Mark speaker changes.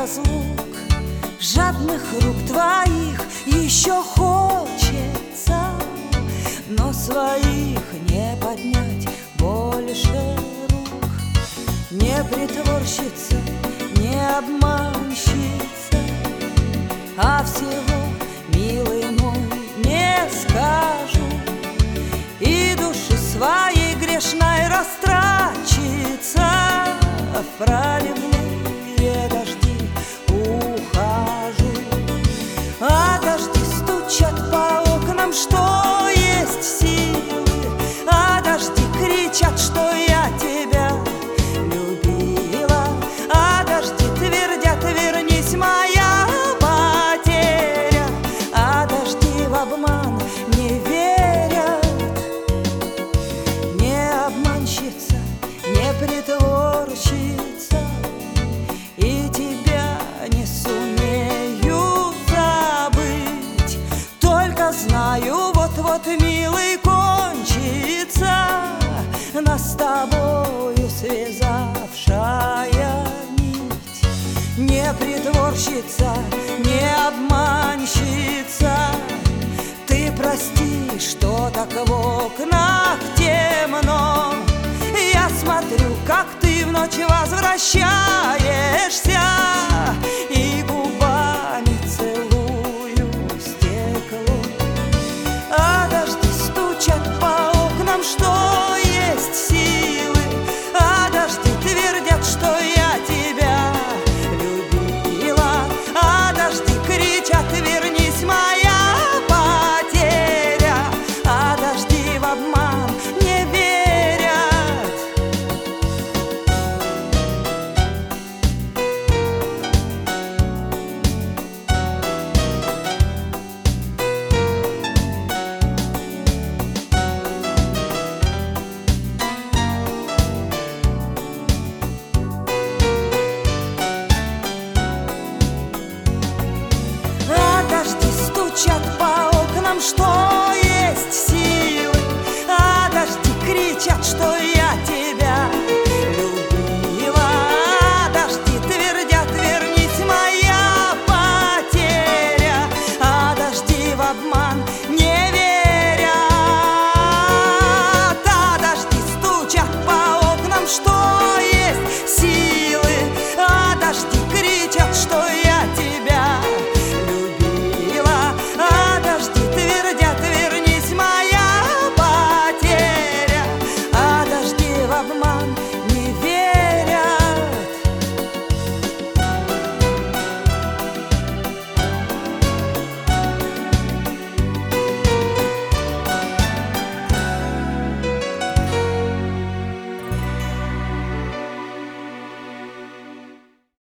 Speaker 1: разлук, жадных рук твоих еще хочется, но своих не поднять больше рук. Не притворщица, не обманщица, а всего, милый мой, не скажу, и души своей грешной растрачется. В проливные дожди ухожу, а дожди стучат по окнам, что есть силы, а дожди кричат, что я тебя любила, а дожди твердят: вернись, моя потеря, а дожди в обман не верят. Не обманщица, не притворщица, и тебя не сумею забыть. Только знаю, вот-вот, милый, кончится нас с тобою связавшая нить. Не притворщица, не обманщица, ты прости, что так в окнах темно. Я смотрю, как ты в ночь возвращаешься.